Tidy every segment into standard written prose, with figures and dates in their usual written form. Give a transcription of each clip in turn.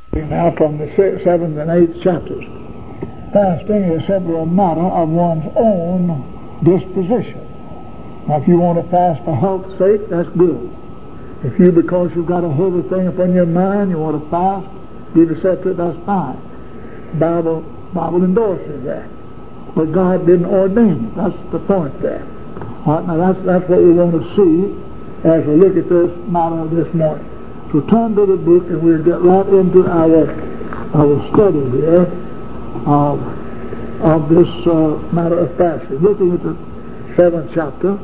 Now from the 7th and 8th chapters. Fasting is simply a matter of one's own disposition. Now if you want to fast for health's sake, that's good. If you, because you've got a heavy thing upon your mind, you want to fast, give yourself to it, that's fine. Bible endorses that. But God didn't ordain it. That's the point there. All right, now that's what we want to see as we look at this matter this morning. So turn to the book and we'll get right into our study here of this matter of fasting. Looking at the 7th chapter.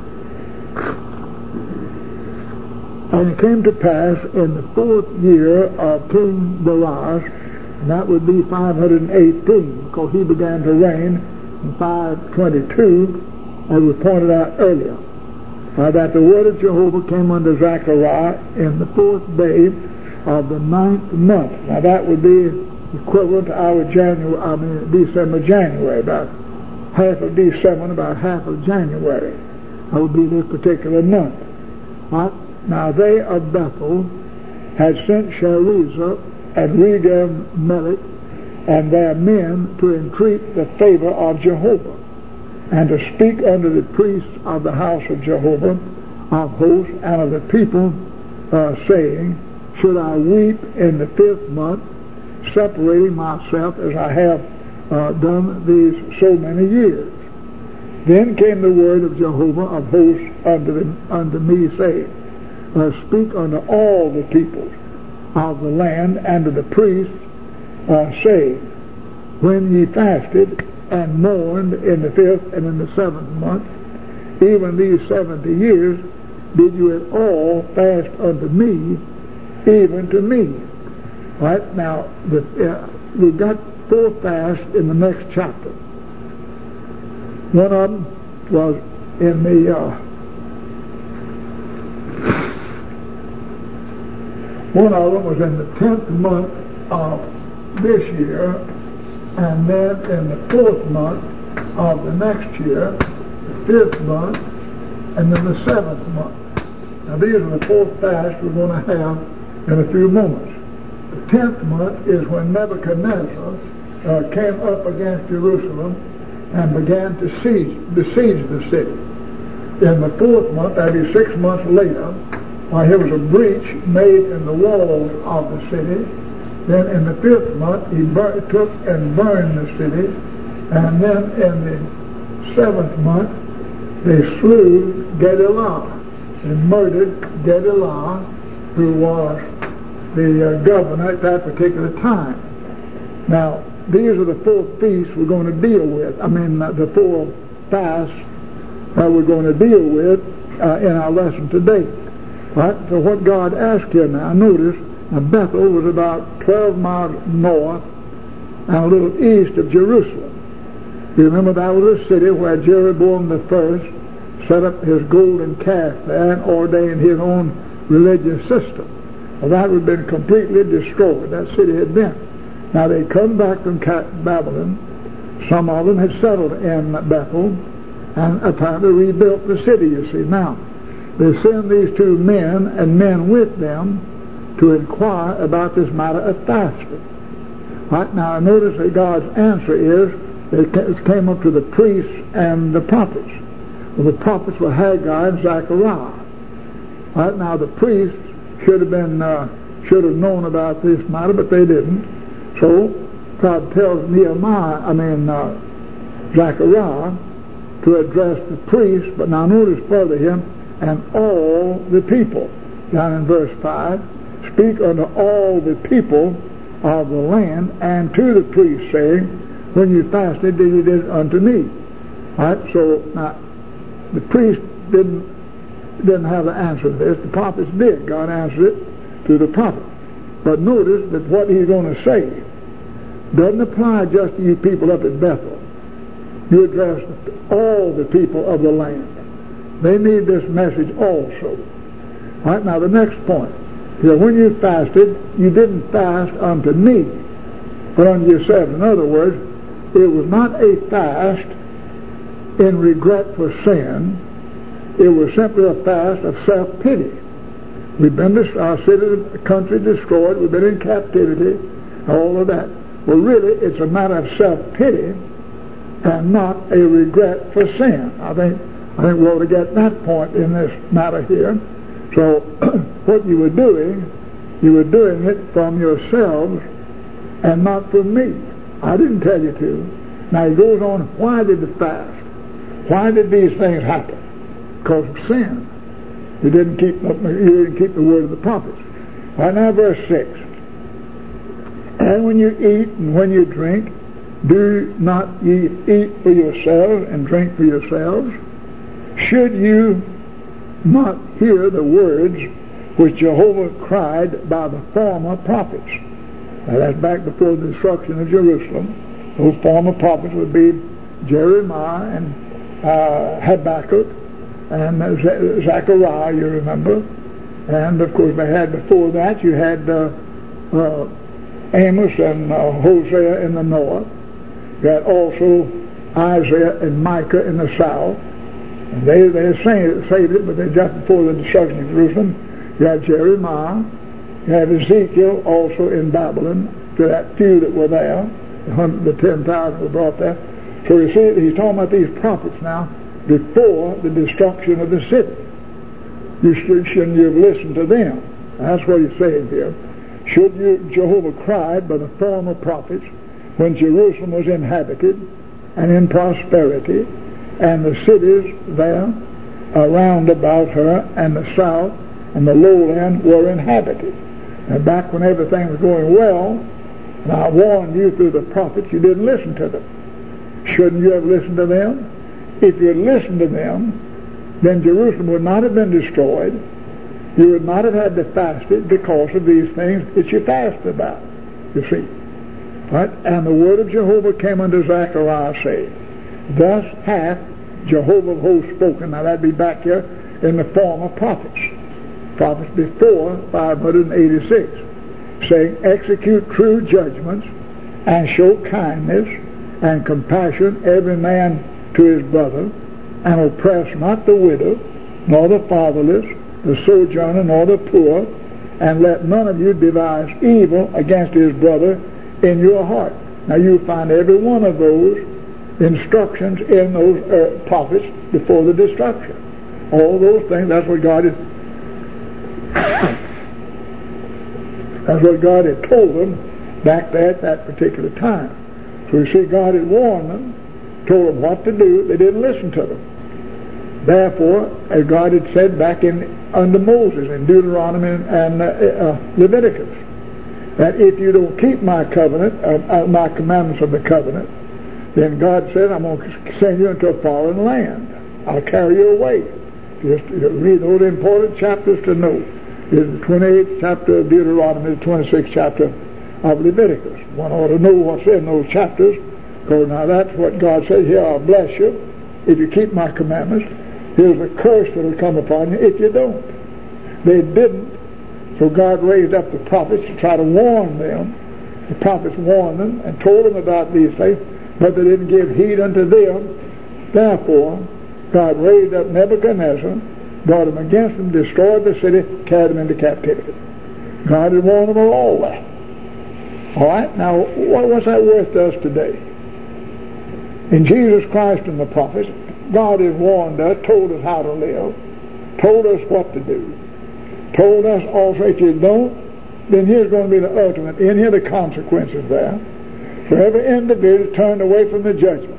And it came to pass in the 4th year of King Darius, and that would be 518, because he began to reign in 522, as we pointed out earlier. That the word of Jehovah came unto Zechariah in the 4th day of the 9th month. Now that would be equivalent to our December, January, about half of December and about half of January. That would be this particular month. Right? Now they of Bethel had sent Sharezer and Regem-Melech and their men to entreat the favor of Jehovah, and to speak unto the priests of the house of Jehovah of hosts and of the people, saying, should I weep in the 5th month, separating myself as I have done these so many years? Then came the word of Jehovah of hosts unto me, saying, speak unto all the peoples of the land and to the priests, saying, when ye fasted and mourned in the 5th and in the 7th month, even these 70 years, did you at all fast unto me, even to me? Right now, we've got 4 fasts in the next chapter. One of them was in the one of them was in the 10th month of this year, and then in the 4th month of the next year, the 5th month, and then the 7th month. Now these are the 4 fasts we're going to have in a few moments. The 10th month is when Nebuchadnezzar came up against Jerusalem and began to besiege the city. In the 4th month, that is 6 months later, there was a breach made in the walls of the city. Then in the 5th month, he took and burned the city. And then in the 7th month, they slew Gedaliah. They murdered Gedaliah, who was the governor at that particular time. Now, these are the 4 feasts we're going to deal with. The 4 fasts that we're going to deal with in our lesson today. Right? So what God asked here now, notice, Bethel was about 12 miles north and a little east of Jerusalem. You remember that was a city where Jeroboam I set up his golden calf there and ordained his own religious system. Well, that had been completely destroyed. That city had been. Now they come back from Babylon. Some of them had settled in Bethel and apparently rebuilt the city, you see. Now, they send these 2 men and men with them to inquire about this matter of fasting. Right now, notice that God's answer is, it came up to the priests and the prophets. Well, the prophets were Haggai and Zechariah. Right now, the priests should have known about this matter, but they didn't. So God tells Zechariah to address the priests. But now notice further here, and all the people, down in verse 5, speak unto all the people of the land and to the priests, saying, when you fasted, did you do it unto me? All right, so now the priests didn't have the answer to this. The prophets did. God answered it to the prophet. But notice that what he's going to say doesn't apply just to you people up at Bethel. You address all the people of the land. They need this message also. All right, now the next point. When you fasted, you didn't fast unto me, but unto yourself. In other words, it was not a fast in regret for sin. It was simply a fast of self-pity. We've been, our city, country destroyed. We've been in captivity, all of that. Well, really, it's a matter of self-pity and not a regret for sin. I think we ought to get that point in this matter here. So, what you were doing it from yourselves and not from me. I didn't tell you to. Now he goes on, why did the fast? Why did these things happen? Because of sin. You didn't keep the word of the prophets. Right now, verse 6. And when you eat and when you drink, do not ye eat for yourselves and drink for yourselves? Should you not hear the words which Jehovah cried by the former prophets? Now that's back before the destruction of Jerusalem. Those former prophets would be Jeremiah and Habakkuk and Zechariah, you remember. And of course they had before that, you had Amos and Hosea in the north. You had also Isaiah and Micah in the south. And they saved it, but they just before the destruction of Jerusalem. You had Jeremiah. You had Ezekiel also in Babylon, to that few that were there. The 10,000 were brought there. So you see, he's talking about these prophets now before the destruction of the city. Shouldn't you have listened to them? That's what he's saying here. Should you, Jehovah cried by the former prophets when Jerusalem was inhabited and in prosperity, and the cities there around about her and the south and the lowland were inhabited. And back when everything was going well, and I warned you through the prophets, you didn't listen to them. Shouldn't you have listened to them? If you had listened to them, then Jerusalem would not have been destroyed. You would not have had to fast it because of these things that you fasted about, you see. Right? And the word of Jehovah came unto Zechariah, saying, Thus hath Jehovah of hosts spoken. Now that'd be back here in the former prophets before 586, saying, Execute true judgments, and show kindness and compassion every man to his brother, and oppress not the widow, nor the fatherless, the sojourner, nor the poor, and let none of you devise evil against his brother in your heart. Now you find every one of those instructions in those prophets before the destruction. All those things, that's what God had told them back there at that particular time. So you see, God had warned them, told them what to do. They didn't listen to them. Therefore, as God had said back under Moses in Deuteronomy and Leviticus, that if you don't keep my covenant, my commandments of the covenant, then God said, I'm going to send you into a foreign land. I'll carry you away. Just read those important chapters to know. There's the 28th chapter of Deuteronomy, the 26th chapter of Leviticus. One ought to know what's in those chapters, because now that's what God said. Here, I'll bless you if you keep my commandments. Here's a curse that will come upon you if you don't. They didn't. So God raised up the prophets to try to warn them. The prophets warned them and told them about these things, but they didn't give heed unto them. Therefore, God raised up Nebuchadnezzar, brought him against them, destroyed the city, carried them into captivity. God had warned them of all that. All right, now what's that worth to us today? In Jesus Christ and the prophets, God has warned us, told us how to live, told us what to do, told us also if you don't, then here's going to be the ultimate, and here are the consequences there. For every individual turned away from the judgment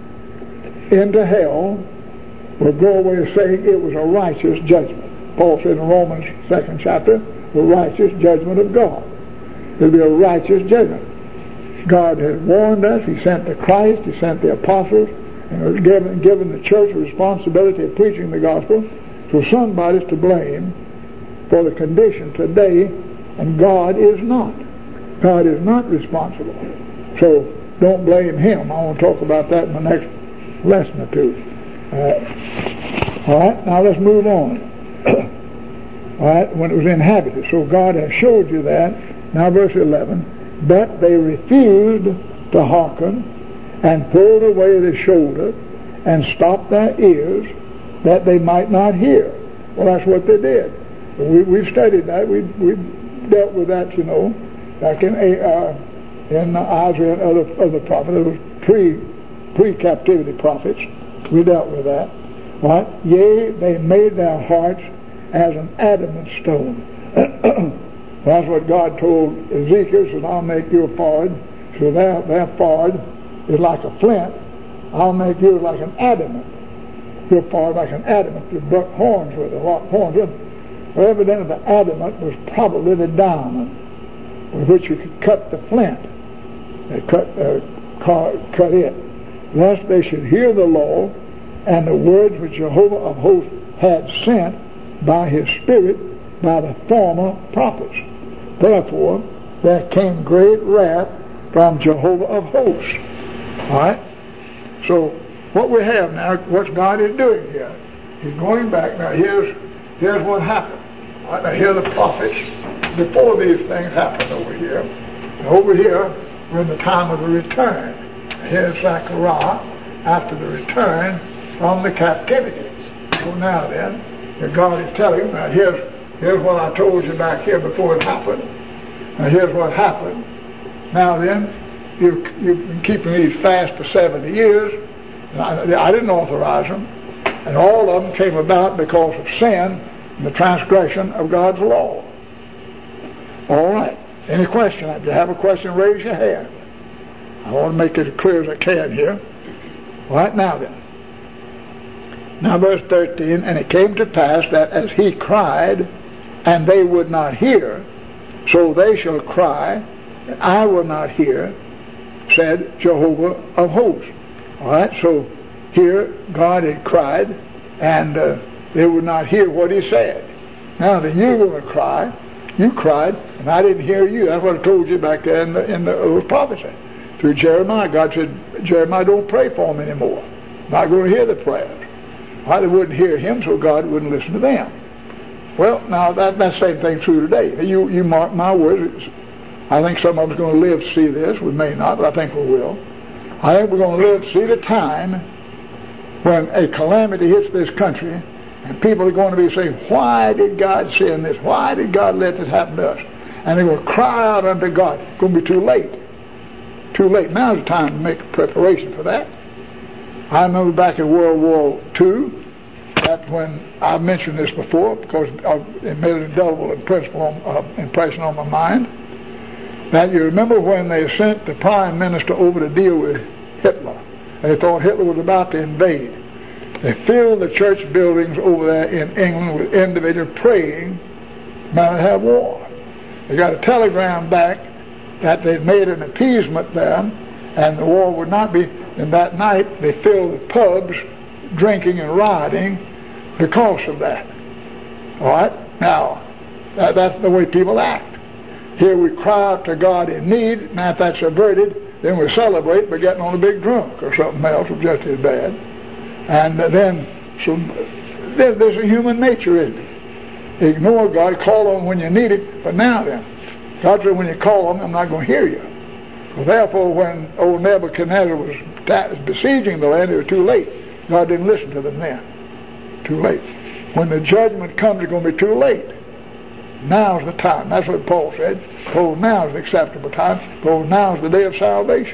into hell will go away saying it was a righteous judgment. Paul said in Romans 2nd chapter, the righteous judgment of God. It'll be a righteous judgment. God has warned us. He sent the Christ. He sent the apostles. And has given the church the responsibility of preaching the gospel. So somebody's to blame for the condition today, and God is not. God is not responsible. So don't blame him. I want to talk about that in the next lesson or two. All right, now let's move on. All right, when it was inhabited. So God has showed you that. Now verse 11. But they refused to hearken, and pulled away their shoulder, and stopped their ears, that they might not hear. Well, that's what they did. We've studied that. We've dealt with that, back in Isaiah and other prophets. It was pre-captivity prophets. We dealt with that. Right? Yea, they made their hearts as an adamant stone. That's what God told Ezekiel, said, I'll make your forehead, so their forehead is like a flint. I'll make you like an adamant. Your forehead like an adamant. You broke horns with it, locked horns in it. Well, evidently the adamant was probably the diamond with which you could cut the flint. They cut it. Lest they should hear the law and the words which Jehovah of hosts had sent by his Spirit by the former prophets. Therefore, there came great wrath from Jehovah of hosts. All right? So, what we have now, what God is doing here, he's going back. Now, here's what happened. All right, now, here are the prophets before these things happened over here. And over here, we're in the time of the return. Here's Zechariah after the return from the captivity. So now then, God is telling him, now here's what I told you back here before it happened. Now here's what happened. Now then, you've been keeping these fasts for 70 years. I didn't authorize them. And all of them came about because of sin and the transgression of God's law. All right. Any question? If you have a question, raise your hand. I want to make it as clear as I can here. Right now then. Now verse 13, and it came to pass that as he cried, and they would not hear, so they shall cry, and I will not hear, said Jehovah of hosts. All right, so here God had cried, and they would not hear what he said. Now then, you're going to cry. You cried, and I didn't hear you. That's what I told you back there in the old prophecy. Through Jeremiah, God said, Jeremiah, don't pray for them anymore. Not going to hear the prayers. Why, they wouldn't hear him, so God wouldn't listen to them. Well, now that's the same thing true today. You mark my words. I think some of us are going to live to see this. We may not, but I think we will. I think we're going to live to see the time when a calamity hits this country and people are going to be saying, why did God send this? Why did God let this happen to us? And they will cry out unto God. It's going to be too late. Too late. Now's the time to make preparation for that. I remember back in World War II, that when I mentioned this before, because it made an indelible impression on my mind, that you remember when they sent the prime minister over to deal with Hitler. They thought Hitler was about to invade. They filled the church buildings over there in England with individuals praying, might have war. They got a telegram back that they'd made an appeasement there, and the war would not be. And that night they filled the pubs, drinking and rioting because of that. All right? Now, that's the way people act. Here we cry out to God in need. Now, if that's averted, then we celebrate by getting on a big drunk or something else, or just as bad. And then, so there's a human nature in it. Ignore God, call on when you need it. But now then, God said, when you call on me, I'm not going to hear you. So therefore, when old Nebuchadnezzar was besieging the land, it was too late. God didn't listen to them then. Too late. When the judgment comes, it's going to be too late. Now's the time. That's what Paul said. Oh, now is the acceptable time. Oh, now is the day of salvation.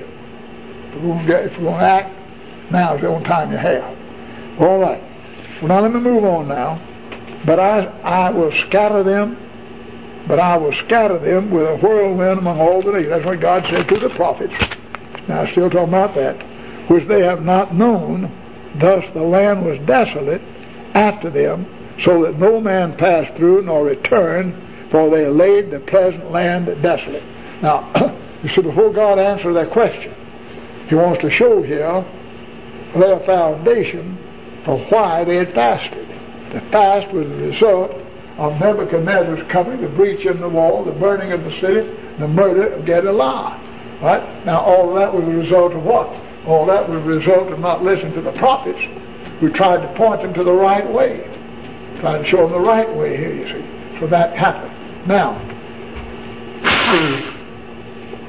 If we're going to act, now is the only time you have. All right. Well, now let me move on now. But I will scatter them. But I will scatter them with a whirlwind among all the nations. That's what God said to the prophets. Now, I'm still talking about that. Which they have not known. Thus the land was desolate after them, so that no man passed through nor returned, for they laid the pleasant land desolate. Now, you see, before God answered that question, he wants to show here their foundation for why they had fasted. The fast was the result of Nebuchadnezzar's coming, the breach in the wall, the burning of the city, the murder of Gedaliah. Right? Now, all of that was a result of what? All that was a result of not listening to the prophets who tried to point them to the right way. Tried to show them the right way here, you see. So that happened. Now,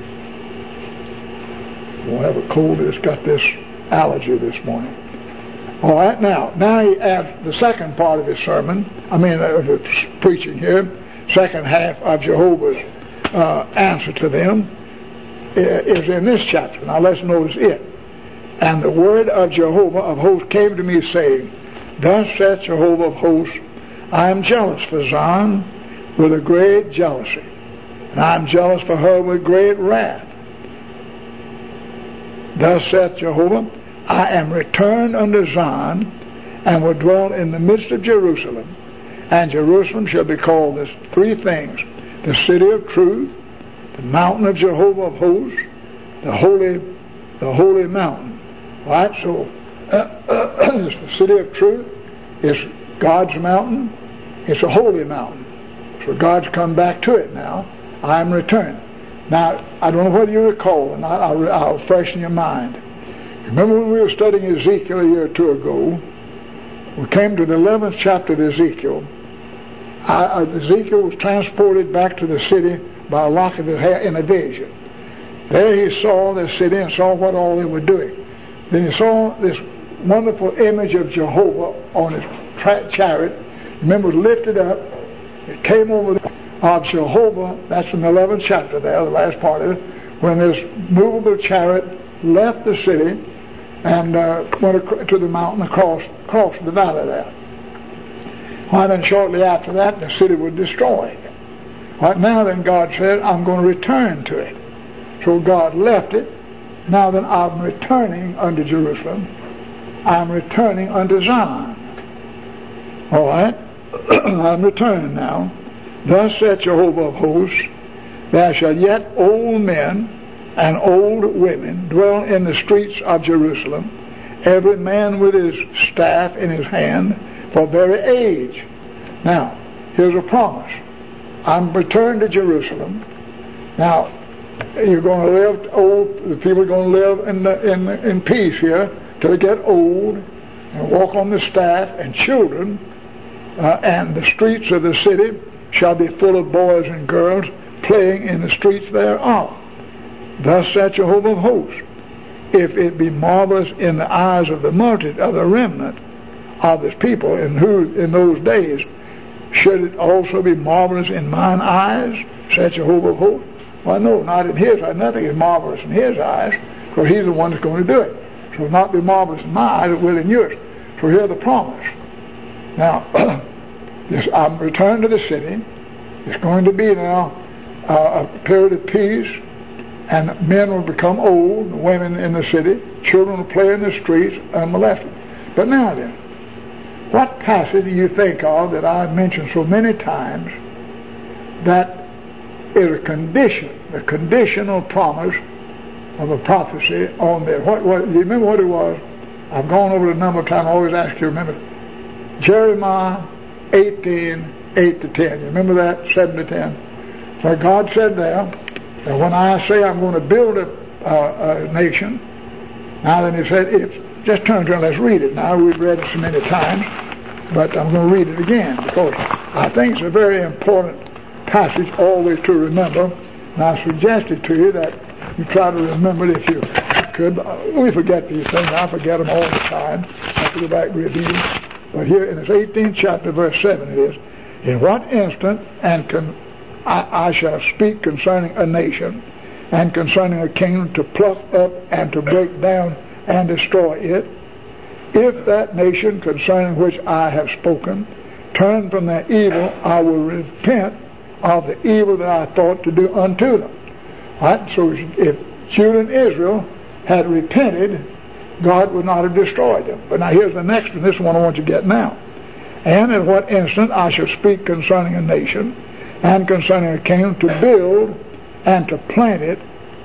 we'll have a cold that's got this allergy this morning. All right, now he adds the second part of his sermon, of his preaching here, second half of Jehovah's answer to them is in this chapter. Now let's notice it. And the word of Jehovah of hosts came to me, saying, Thus saith Jehovah of hosts, I am jealous for Zion with a great jealousy, and I am jealous for her with great wrath. Thus saith Jehovah, I am returned unto Zion, and will dwell in the midst of Jerusalem. And Jerusalem shall be called these three things: the city of truth, the mountain of Jehovah of hosts, the holy mountain. Right? So it's the city of truth. It's God's mountain. It's a holy mountain. So God's come back to it now. I am returned. Now, I don't know whether you recall, and I'll freshen your mind. Remember when we were studying Ezekiel a year or two ago, we came to the 11th chapter of Ezekiel. Ezekiel was transported back to the city by a lock of his hair in a vision. There he saw the city and saw what all they were doing. Then he saw this wonderful image of Jehovah on his chariot. Remember, it was lifted up. It came over of Jehovah. That's in the 11th chapter there, the last part of it, when this movable chariot left the city and went to the mountain across the valley there. Well, then shortly after that, the city was destroyed. Right now then, God said, I'm going to return to it. So God left it. Now then, I'm returning unto Jerusalem. I'm returning unto Zion. All right? I'm returning now. Thus saith Jehovah of hosts, there shall yet old men and old women dwell in the streets of Jerusalem, every man with his staff in his hand, for very age. Now, here's a promise. I'm returned to Jerusalem. Now, you're going to live old. The people are going to live in peace here till they get old and walk on the staff, and children, and the streets of the city shall be full of boys and girls playing in the streets thereof. Thus saith Jehovah of hosts, if it be marvelous in the eyes of the multitude of the remnant of his people in those days, should it also be marvelous in mine eyes, saith Jehovah of hosts? Well, no, not in his eyes. Nothing is marvelous in his eyes, because he's the one that's going to do it. So it'll not be marvelous in my eyes, it will in yours. So here's the promise. Now, I'm returned to the city. It's going to be now a period of peace, and men will become old, women in the city, children will play in the streets unmolested. But now then, what passage do you think of that I've mentioned so many times that is a condition, the conditional promise of a prophecy on there? What do you remember what it was? I've gone over it a number of times. I always ask you to remember. Jeremiah 18, 8 to 10. You remember that? 7 to 10. So God said there that when I say I'm going to build a nation, now then he said, just turn to it and let's read it. Now we've read it so many times, but I'm going to read it again because I think it's a very important passage always to remember. And I suggested to you that you try to remember it if you could. We forget these things. I forget them all the time. I have to go back and review them. But here in this 18th chapter, verse 7 it is, in what instant I shall speak concerning a nation and concerning a kingdom to pluck up and to break down and destroy it, if that nation concerning which I have spoken turn from their evil, I will repent of the evil that I thought to do unto them. Right? So if Judah and Israel had repented, God would not have destroyed them. But now here's the next one. This is one I want you to get now. And in what instant I shall speak concerning a nation and concerning a kingdom to build and to plant it,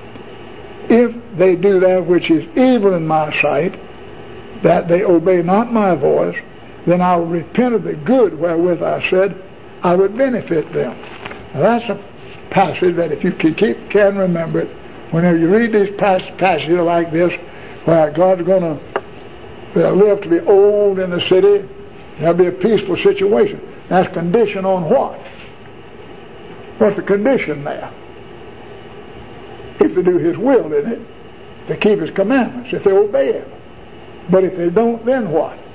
if they do that which is evil in my sight, that they obey not my voice, then I will repent of the good wherewith I said I would benefit them. Now that's a passage that if you can remember it, whenever you read these passages like this, where God's going to live to be old in the city, there'll be a peaceful situation. That's conditioned on what? What's the condition there? If they do His will in it, to keep His commandments, if they obey Him. But if they don't, then what?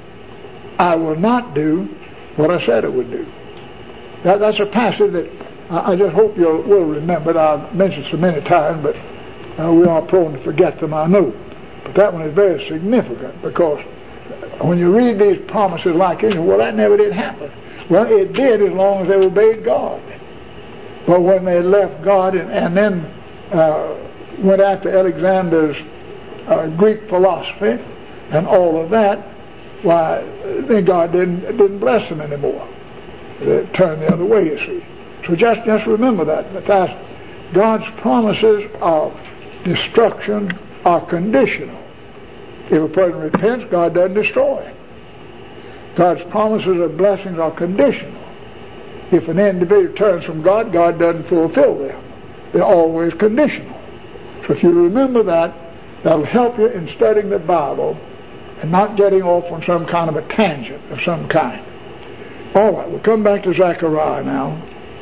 I will not do what I said I would do. That's a passage that I just hope you will remember. I've mentioned so many times, but we are prone to forget them, I know. But that one is very significant, because when you read these promises like this, well, that never did happen. Well, it did as long as they obeyed God. But when they left God and then went after Alexander's Greek philosophy and all of that, why, then God didn't bless them anymore. They turned the other way, you see. So just remember that. That's God's promises of destruction are conditional. If a person repents, God doesn't destroy him. God's promises of blessings are conditional. If an individual turns from God, God doesn't fulfill them. They're always conditional. So if you remember that, that'll help you in studying the Bible and not getting off on some kind of a tangent of some kind. All right, we'll come back to Zechariah now.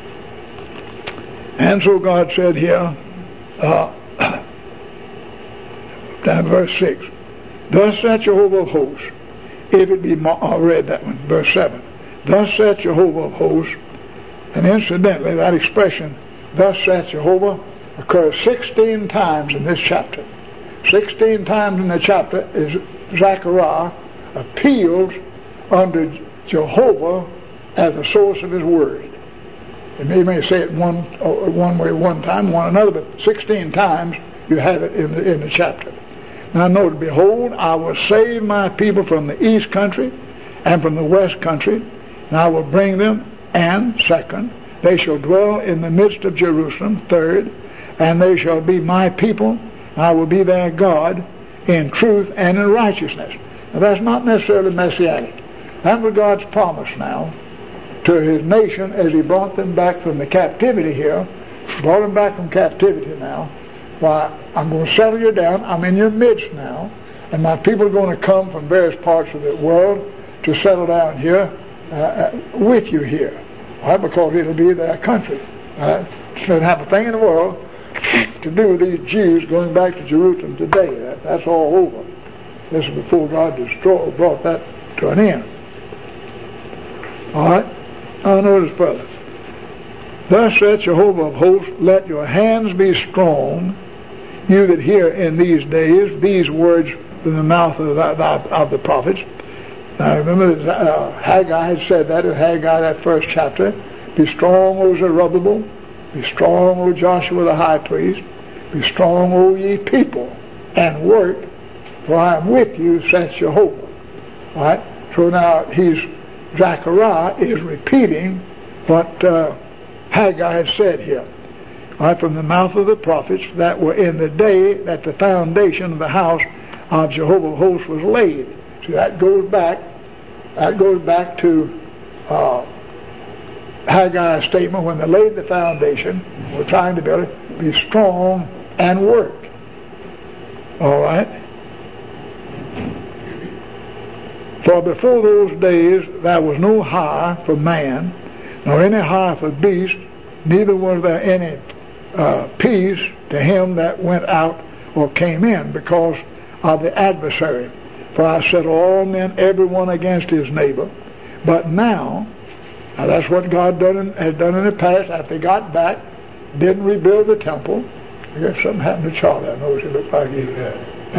And so God said here, down verse 6, thus saith Jehovah of hosts, if it be, I read that one, verse 7, thus saith Jehovah of hosts, and incidentally, that expression, thus saith Jehovah, occurs 16 times in this chapter. 16 times in the chapter is Zechariah appeals under Jehovah as the source of his word. And he may say it one way one time, one another, but 16 times you have it in the chapter. Now note, behold, I will save my people from the east country and from the west country, and I will bring them, and second, they shall dwell in the midst of Jerusalem, third, and they shall be my people, and I will be their God in truth and in righteousness. Now that's not necessarily messianic. That was God's promise now to his nation as he brought them back from the captivity here, brought them back from captivity now. Why, I'm going to settle you down. I'm in your midst now, and my people are going to come from various parts of the world to settle down here with you here. Why? Because it'll be their country. Shouldn't have a thing in the world to do with these Jews going back to Jerusalem today. That's all over. This is before God brought that to an end. All right. Now notice further. Thus saith Jehovah of hosts, let your hands be strong, you that hear in these days these words from the mouth of the prophets. Now remember that Haggai had said that in Haggai, that first chapter. Be strong, O Zerubbabel. Be strong, O Joshua the high priest. Be strong, O ye people, and work, for I am with you, saith Jehovah. All right? So now Zechariah is repeating what Haggai had said here. All right, from the mouth of the prophets that were in the day that the foundation of the house of Jehovah of hosts was laid. See, that goes back to Haggai's statement when they laid the foundation, were trying to build it, be strong and work. All right? For before those days there was no hire for man, nor any hire for beast, neither was there any peace to him that went out or came in, because of the adversary. For I set all men, every one against his neighbor. But now that's what God had done in the past. After they got back, didn't rebuild the temple. I guess something happened to Charlie. I noticed he looked like he got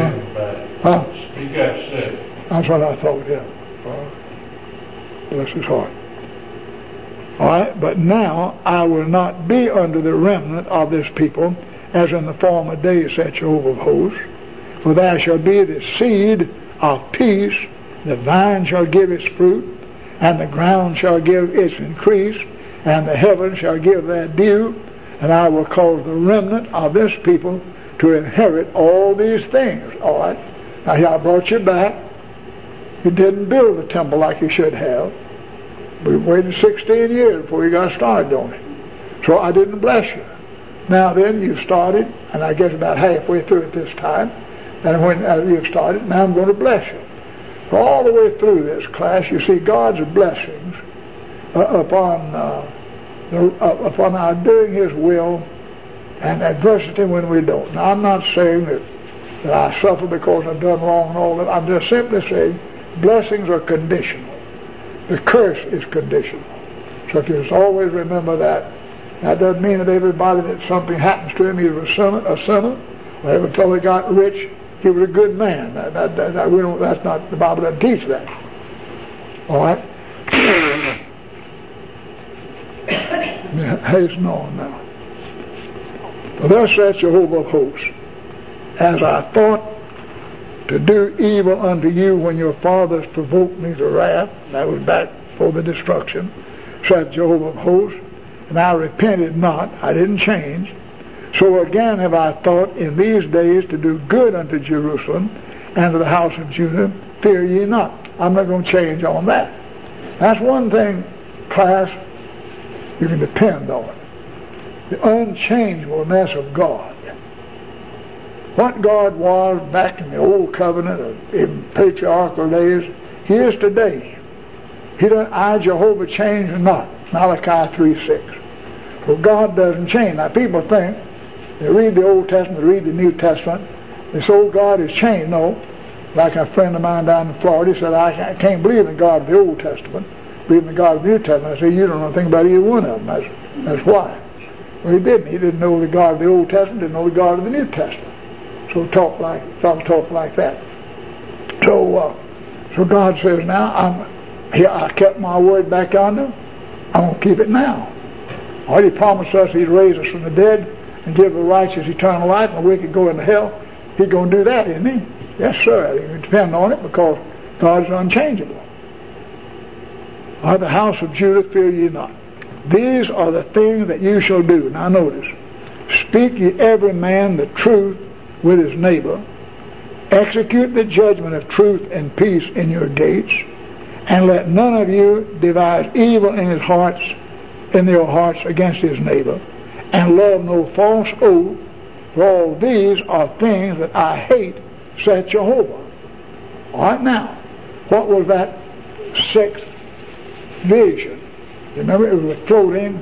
sick. That's what I thought, yeah. Bless his heart. All right, but now I will not be under the remnant of this people, as in the former days, saith Jehovah of hosts. For there shall be the seed of peace, the vine shall give its fruit, and the ground shall give its increase, and the heavens shall give their dew, and I will cause the remnant of this people to inherit all these things. All right, now here I brought you back. You didn't build the temple like you should have. We waited 16 years before you got started on it. So I didn't bless you. Now then, you started, and I guess about halfway through it this time, and when you've started, now I'm going to bless you. So all the way through this class, you see God's blessings upon our doing His will, and adversity when we don't. Now I'm not saying that I suffer because I've done wrong and all that. I'm just simply saying blessings are conditional. The curse is conditional. So if you just always remember that, that doesn't mean that everybody that something happens to him, he was a sinner. Or every fellow that got rich, he was a good man. That's not, the Bible doesn't teach that. All right? Hasten on now. For thus saith Jehovah of hosts, as I thought to do evil unto you when your fathers provoked me to wrath, that was back for the destruction, saith Jehovah of hosts, and I repented not, I didn't change. So again have I thought in these days to do good unto Jerusalem and to the house of Judah, fear ye not. I'm not going to change on that. That's one thing, class, you can depend on. The unchangeableness of God. What God was back in the old covenant or in patriarchal days, He is today. He doesn't, I, Jehovah, change not. Malachi 3:6. Well, God doesn't change. Now people think, they read the Old Testament, they read the New Testament, they say, oh, God has changed. No. Like a friend of mine down in Florida, he said, I can't believe in God of the Old Testament, believe in the God of the New Testament. I said, you don't know anything about either one of them. That's why. Well, he didn't. He didn't know the God of the Old Testament, didn't know the God of the New Testament. So talk like that. So God says, now I kept my word back yonder. I'm going to keep it now. Already promised us He'd raise us from the dead and give the righteous eternal life, and the wicked go into hell. He's going to do that, isn't He? Yes, sir. You depend on it because God is unchangeable. Of the house of Judah, fear ye not. These are the things that you shall do. Now notice, speak ye every man the truth with his neighbor, execute the judgment of truth and peace in your gates, and let none of you devise evil in your hearts against his neighbor, and love no false oath, for all these are things that I hate, saith Jehovah. All right, now, what was that sixth vision? You remember, it was a floating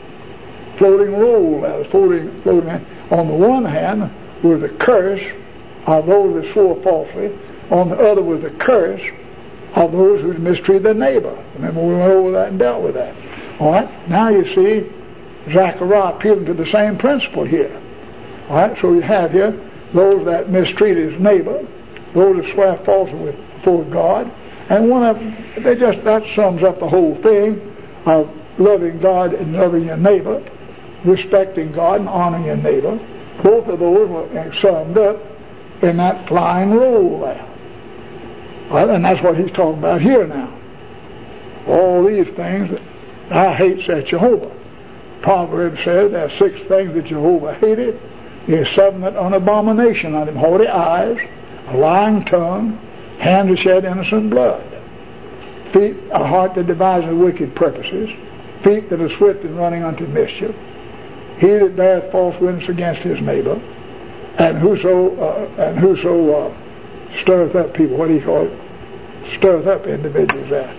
roll. Floating. On the one hand was the curse of those that swore falsely. On the other was the curse of those who mistreated their neighbor. Remember, we went over that and dealt with that. All right, now you see Zechariah appealing to the same principle here. All right, so you have here those that mistreated his neighbor, those that swear falsely before God, and one of them, that sums up the whole thing of loving God and loving your neighbor, respecting God and honoring your neighbor. Both of those were summed up in that flying roll there. Well, and that's what he's talking about here now. All these things that I hate, saith Jehovah. Proverbs says there are 6 things that Jehovah hated. There's 7 that are an abomination unto him: haughty eyes, a lying tongue, hand to shed innocent blood, feet, a heart that devises wicked purposes, feet that are swift in running unto mischief, he that beareth false witness against his neighbor, and whoso stirreth up people. What do you call it? Stirreth up individuals there.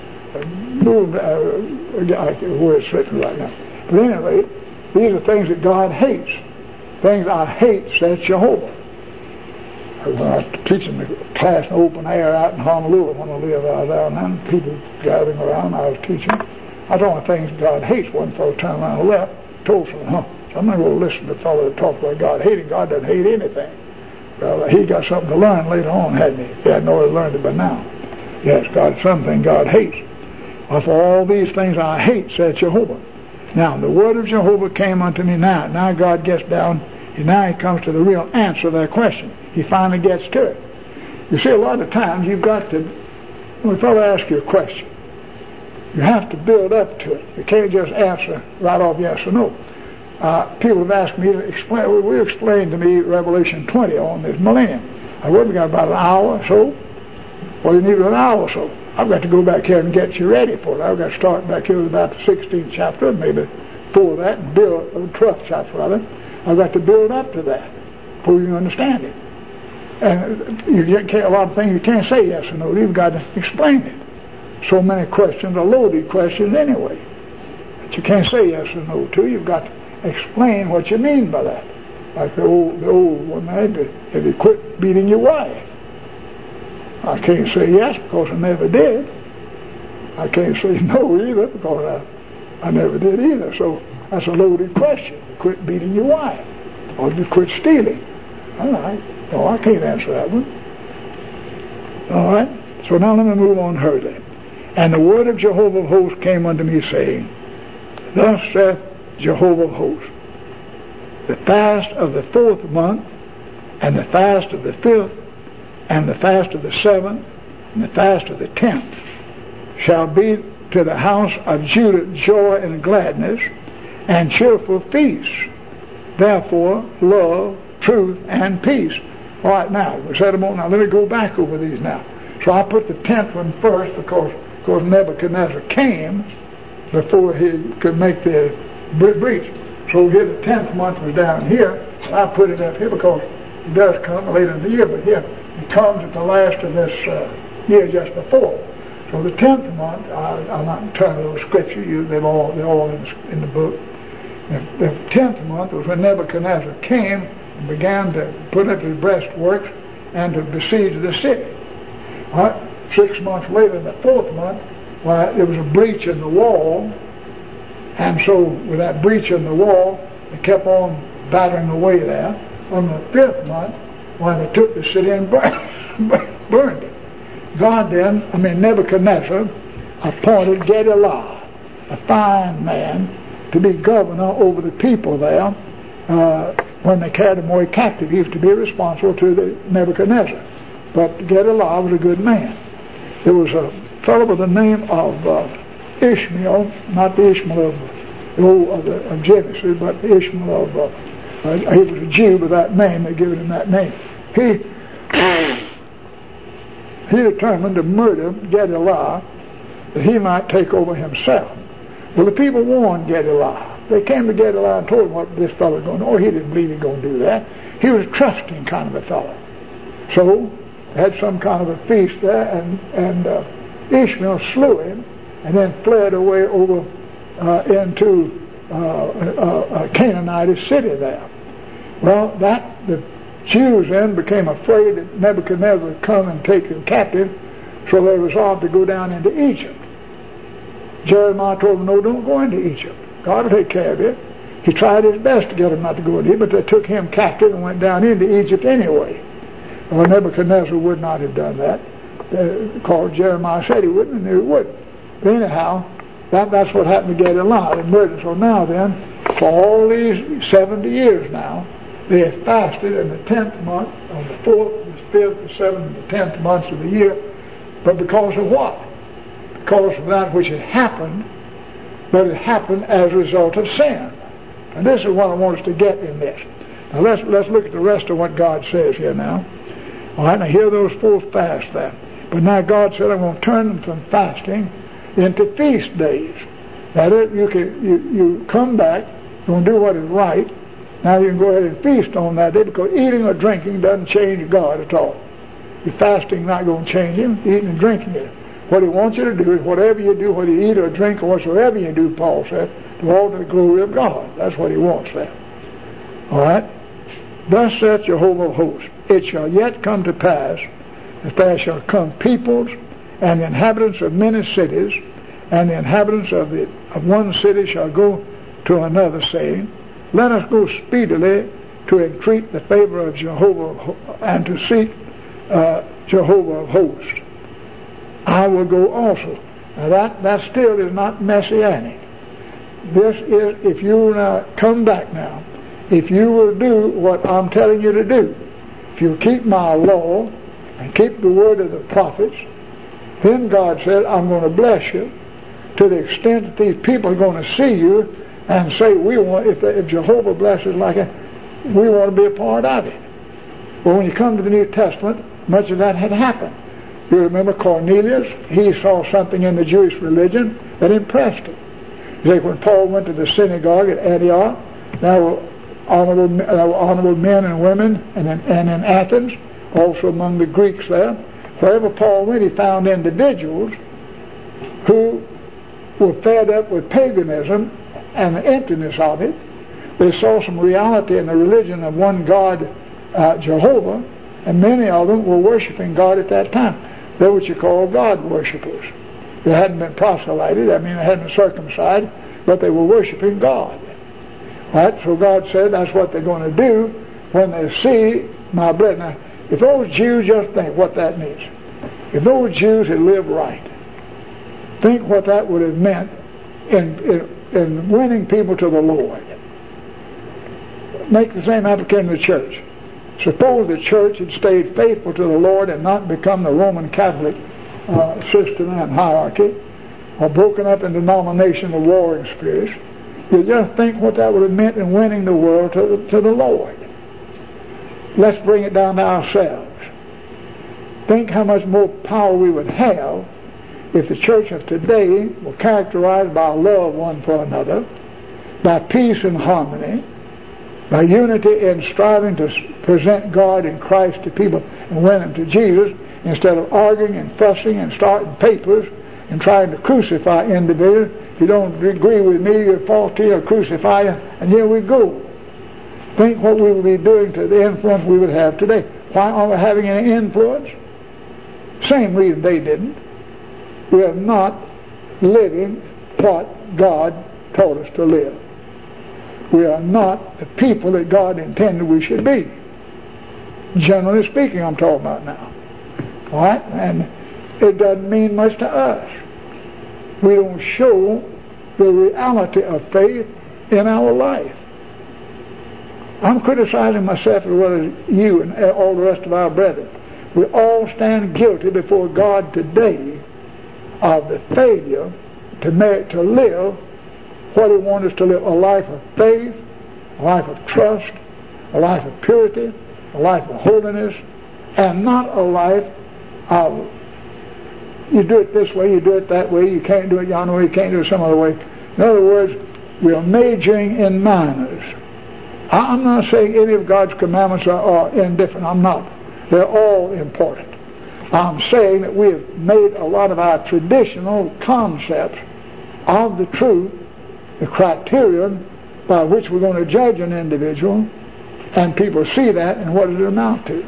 Where it's written right now. But anyway, these are things that God hates. Things I hate, says Jehovah. When I was teaching the class in open air out in Honolulu, when I lived out there, and people gathering around, I was teaching. I told them things God hates. One fellow turned around and left, told someone, I'm not going to listen to a fellow that talks about God hating. God doesn't hate anything. Well, he got something to learn later on, hadn't he? He hadn't already learned it by now. Yes, something God hates. Well, for all these things I hate, said Jehovah. Now, the word of Jehovah came unto me now. Now God gets down, and now he comes to the real answer to that question. He finally gets to it. You see, a lot of times you've got to, when a fellow asks you a question, you have to build up to it. You can't just answer right off yes or no. People have asked me to explain, will you explain to me Revelation 20 on this millennium? We got about an hour or so. Well, you need an hour or so. I've got to go back here and get you ready for it. I've got to start back here with about the 16th chapter, maybe before that, and build, the 12th chapter rather. I've got to build up to that before you understand it. And a lot of things you can't say yes or no. You've got to explain it. So many questions are loaded questions anyway that you can't say yes or no to. You've got to explain what you mean by that. Like the old one, if you quit beating your wife. I can't say yes because I never did. I can't say no either, because I never did either. So that's a loaded question. Quit beating your wife, or you quit stealing. All right. No, I can't answer that one. All right. So now let me move on hurriedly. And the word of Jehovah of hosts came unto me, saying, Thus saith Jehovah of hosts, the fast of the 4th month, and the fast of the 5th, and the fast of the 7th, and the fast of the 10th, shall be to the house of Judah joy and gladness, and cheerful feasts. Therefore, love, truth, and peace. All right, now, we said them all. Now, let me go back over these now. So I put the 10th one first, because Nebuchadnezzar came before he could make the breach. So here the 10th month was down here. I put it up here because it does come later in the year, but here it comes at the last of this year just before. So the 10th month, I'm not turning to those scriptures. They're all in the book. The 10th month was when Nebuchadnezzar came and began to put up his breastworks and to besiege the city. All right. 6 months later, in the 4th month, there was a breach in the wall, and so with that breach in the wall, they kept on battering away there. On the 5th month, they took the city and burned it. Nebuchadnezzar appointed Gedaliah, a fine man, to be governor over the people there. When they carried him away captive, he was to be responsible to the Nebuchadnezzar. But Gedaliah was a good man. There was a fellow by the name of Ishmael, not the Ishmael of Genesis, but the Ishmael of, he was a Jew by that name. They given him that name. He determined to murder Gedaliah that he might take over himself. Well, the people warned Gedaliah. They came to Gedaliah and told him what this fellow was going to do. Oh, he didn't believe he was going to do that. He was a trusting kind of a fellow. So, they had some kind of a feast there, and Ishmael slew him, and then fled away over into a Canaanite city there. Well, the Jews then became afraid that Nebuchadnezzar would come and take them captive, so they resolved to go down into Egypt. Jeremiah told them, no, don't go into Egypt. God will take care of you. He tried his best to get them not to go into Egypt, but they took him captive and went down into Egypt anyway. Well, Nebuchadnezzar would not have done that, because Jeremiah said he wouldn't, and he wouldn't. But anyhow, that's what happened to Gedaliah. They murdered. So now then, for all these 70 years now, they have fasted in the 10th month, on the 4th, the 5th, the 7th, and the 10th months of the year. But because of what? Because of that which had happened, but it happened as a result of sin. And this is what I want us to get in this. Now let's look at the rest of what God says here now. All right, now here are those 4 fasts there. But now God said, I'm going to turn them from fasting into feast days. That is, you come back, you're going to do what is right. Now you can go ahead and feast on that day, because eating or drinking doesn't change God at all. Your fasting not going to change him. Eating and drinking it. What he wants you to do is whatever you do, whether you eat or drink or whatsoever you do, Paul said, to all to the glory of God. That's what he wants there. All right? Thus saith Jehovah of hosts, it shall yet come to pass that there shall come peoples and the inhabitants of many cities, and the inhabitants of one city shall go to another, saying, let us go speedily to entreat the favor of Jehovah and to seek Jehovah of hosts. I will go also. Now that still is not messianic. This is, if you come back now, if you will do what I'm telling you to do, if you keep my law and keep the word of the prophets, then God said, I'm going to bless you to the extent that these people are going to see you and say, we want, if Jehovah blesses like that, we want to be a part of it. Well, when you come to the New Testament, much of that had happened. You remember Cornelius? He saw something in the Jewish religion that impressed him. Like when Paul went to the synagogue at Antioch, there were honorable men and women, and in Athens, also among the Greeks there. Wherever Paul went, he found individuals who were fed up with paganism and the emptiness of it. They saw some reality in the religion of one God, Jehovah, and many of them were worshiping God at that time. They're what you call God worshippers. They hadn't been proselyted, they hadn't been circumcised, but they were worshiping God. Right? So God said that's what they're going to do when they see my blood. Now, if those Jews, just think what that means. If those Jews had lived right, think what that would have meant in winning people to the Lord. Make the same application to the church. Suppose the church had stayed faithful to the Lord and not become the Roman Catholic system and hierarchy, or broken up in denomination of warring spirits. You just think what that would have meant in winning the world to the Lord. Let's bring it down to ourselves. Think how much more power we would have if the church of today were characterized by love one for another, by peace and harmony, by unity in striving to present God and Christ to people and win them to Jesus, instead of arguing and fussing and starting papers and trying to crucify individuals. If you don't agree with me, you're faulty, I'll crucify you, and here we go. Think what we would be doing to the influence we would have today. Why aren't we having any influence? Same reason they didn't. We are not living what God told us to live. We are not the people that God intended we should be. Generally speaking, I'm talking about now. All right? And it doesn't mean much to us. We don't show the reality of faith in our life. I'm criticizing myself as well as you and all the rest of our brethren. We all stand guilty before God today of the failure to live what He wants us to live: a life of faith, a life of trust, a life of purity, a life of holiness, and not a life of you do it this way, you do it that way, you can't do it yonder way, you can't do it some other way. In other words, we are majoring in minors. I'm not saying any of God's commandments are indifferent. I'm not. They're all important. I'm saying that we have made a lot of our traditional concepts of the truth the criterion by which we're going to judge an individual, and people see that, and what does it amount to?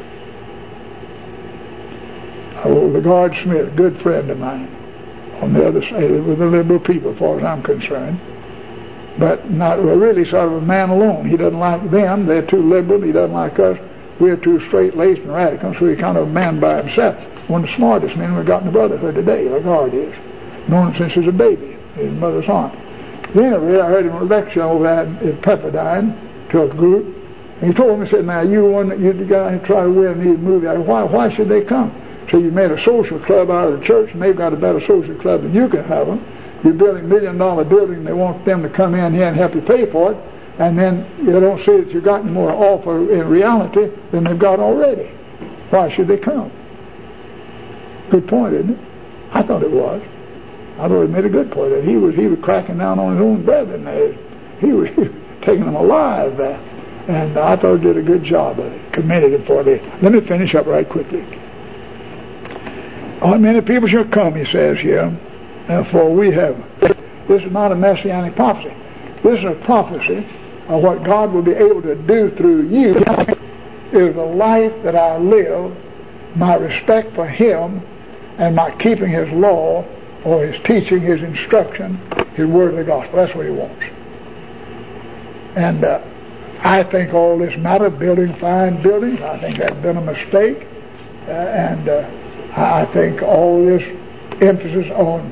Lagard Smith, good friend of mine, on the other side with the liberal people, as far as I'm concerned, but not really sort of a man alone. He doesn't like them; they're too liberal. He doesn't like us; we're too straight-laced and radical. So he's kind of a man by himself. One of the smartest men we've got in the brotherhood today, Lagard is, known him since he was a baby, his mother's aunt. Then I heard him lecture over at Pepperdine to a group, and he told me, he said, "Now you're the guy who tried to win these movies. Why should they come? So you made a social club out of the church, and they've got a better social club than you can have them. You're building $1 million building, they want them to come in here and help you pay for it, and then you don't see that you've got any more to offer in reality than they've got already. Why should they come?" Good point, isn't it? I thought it was. I thought he made a good point. That he was cracking down on his own brethren. He was taking them alive there. And I thought he did a good job of it. Commended him for it. Let me finish up right quickly. Many people shall come, he says here, for we have. This is not a messianic prophecy. This is a prophecy of what God will be able to do through you. Is the life that I live, my respect for Him, and my keeping His law, or His teaching, His instruction, His word of the gospel. That's what He wants. And I think all this matter of building fine buildings, I think that's been a mistake. I think all this emphasis on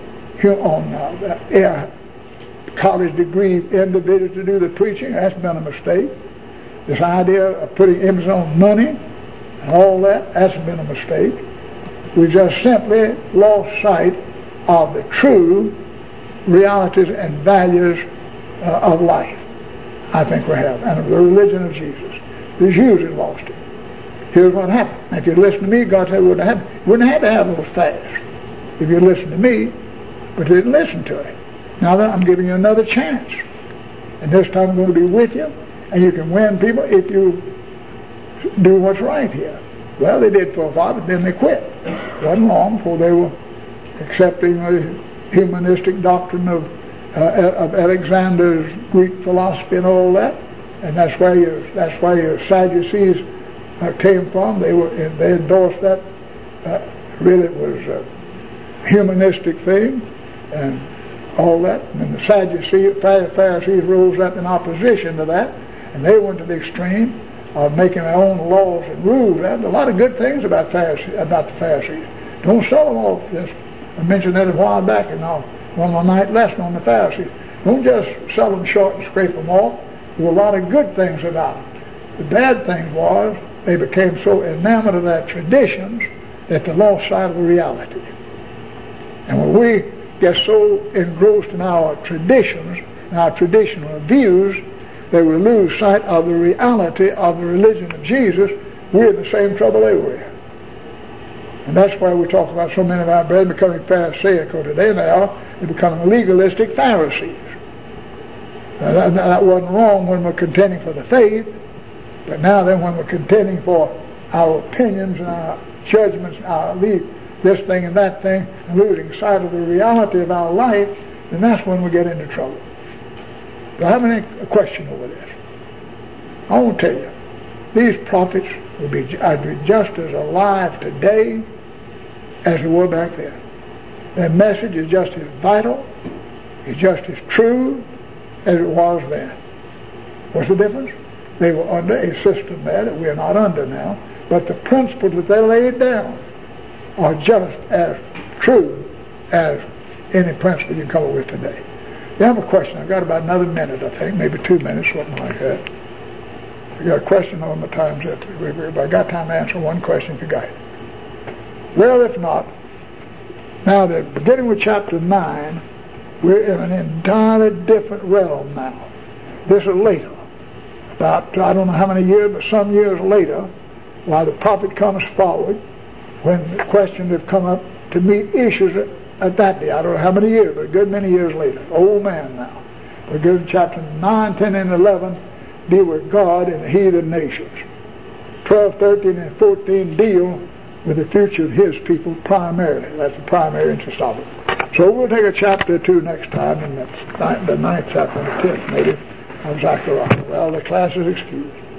college degree individuals to do the preaching, that's been a mistake. This idea of putting emphasis on money and all that's been a mistake. We just simply lost sight of the true realities and values of life. I think we have, and of the religion of Jesus. The Jews had lost it. Here's what happened. Now, if you'd listened to me, God said wouldn't have to have those fasts if you'd listened to me, but you didn't listen to it. Now I'm giving you another chance, and this time I'm going to be with you, and you can win people if you do what's right here. Well, they did for a while, but then they quit. It wasn't long before they were accepting the humanistic doctrine of Alexander's Greek philosophy and all that, and that's where your Sadducees came from. They endorsed that. Really, it was humanistic thing and all that. And the Pharisees rose up in opposition to that, and they went to the extreme of making their own laws and rules. There's a lot of good things about the Pharisees. Don't sell them all. Just I mentioned that a while back in one of my night lesson on the Pharisees. Don't just sell them short and scrape them off. There were a lot of good things about them. The bad thing was they became so enamored of their traditions that they lost sight of the reality. And when we get so engrossed in our traditions and our traditional views that we lose sight of the reality of the religion of Jesus, we're in the same trouble they were in. And that's why we talk about so many of our brethren becoming Pharisaical today. They're becoming legalistic Pharisees. Now, that wasn't wrong when we're contending for the faith, but now then when we're contending for our opinions and our judgments, this thing and that thing, and losing sight of the reality of our life, then that's when we get into trouble. Do I have any question over this? I want to tell you, these prophets would be just as alive today as they were back then. Their message is just as vital, is just as true as it was then. What's the difference? They were under a system there that we are not under now, but the principles that they laid down are just as true as any principle you can come up with today. You have a question. I've got about another minute, I think, maybe 2 minutes, something like that. You got a question on the time's up. If I got time to answer one question, if you got it. Well, if not, now that beginning with chapter 9, we're in an entirely different realm now. This is later. About, I don't know how many years, but some years later, while the prophet comes forward, when the questions have come up to meet issues at that day. I don't know how many years, but a good many years later. Old man now. We're given chapter 9, 10, and 11 deal with God and the heathen nations. 12, 13, and 14 deal with the future of His people primarily. That's the primary interest of it. So we'll take a chapter or 2 next time, and that's the 9th chapter and the 10th maybe of Zechariah. Well, the class is excused.